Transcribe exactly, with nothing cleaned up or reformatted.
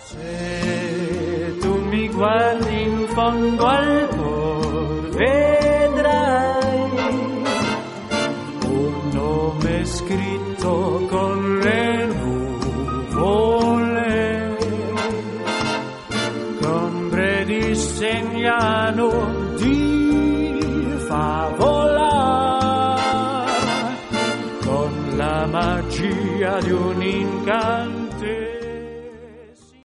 Se tu mi guardi in fondo al cuore, vedrai un nome scritto con le nuvole, l'ombre disegnano di favola con la magia di un incanto.